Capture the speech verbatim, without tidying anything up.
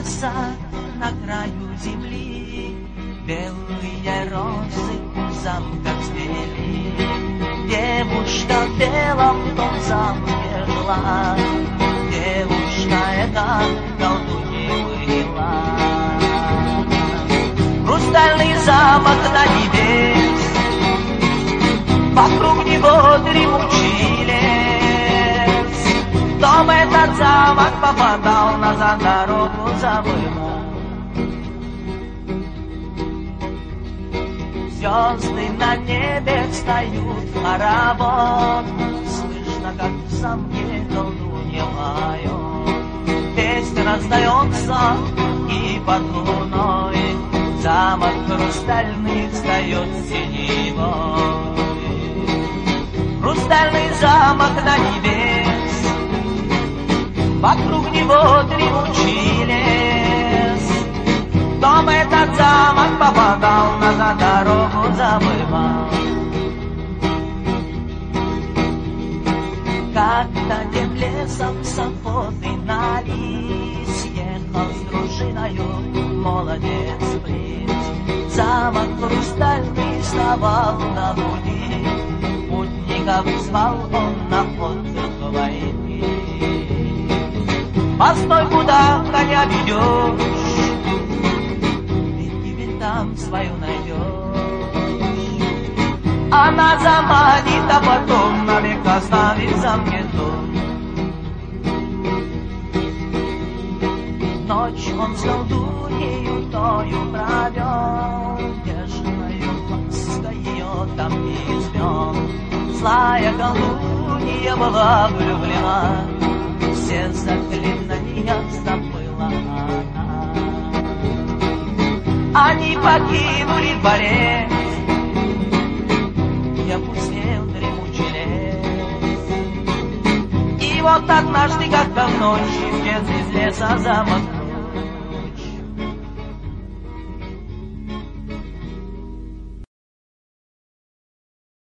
леса на краю земли белые розы в замках цвели. Девушка в белом в том замке жила, девушка эта колдуньей была. Хрустальный замок на небес, вокруг него дремучий лес. В дом этот замок попадал, назад дорогу забыл. Звезды на небе встают в хоровод, слышно, как в замке колдунья поет. Песня раздается, и под луной замок хрустальный встает синевой. Хрустальный замок на небес, вокруг него дремучий лес. В дом этот замок попадал, назад дорогу забывал. Как-то тем лесом с охоты на лис ехал с дружиною молодец принц. Замок хрустальный вставал на пути, путников звал он на отдых войны. Постой, куда коня ведешь, там свою найдешь. Она заманит, а потом навек оставит в замке дом. Ночь он с колдуньею тою провел, нежною лаской ее там не избрел. Злая колдунья была влюблена, все заклинания забыла она. Они покинули дворец, и опустел дремучий лес. И вот однажды, как-то в ночь, исчез из леса замок.